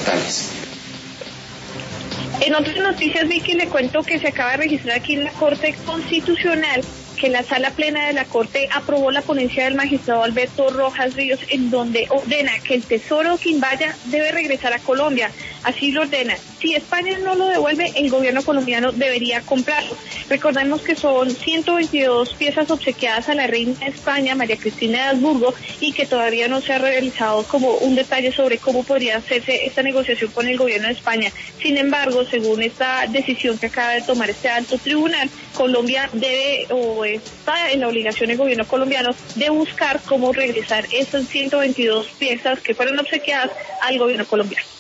estatales. En otras noticias, Vicky, le cuento que se acaba de registrar aquí en la Corte Constitucional que la Sala Plena de la Corte aprobó la ponencia del magistrado Alberto Rojas Ríos, en donde ordena que el tesoro Quimbaya debe regresar a Colombia. Así lo ordena. Si España no lo devuelve, el gobierno colombiano debería comprarlo. Recordemos que son 122 piezas obsequiadas a la reina de España, María Cristina de Habsburgo, y que todavía no se ha realizado como un detalle sobre cómo podría hacerse esta negociación con el gobierno de España. Sin embargo, según esta decisión que acaba de tomar este alto tribunal, Colombia debe, o está en la obligación del gobierno colombiano, de buscar cómo regresar esas 122 piezas que fueron obsequiadas al gobierno colombiano.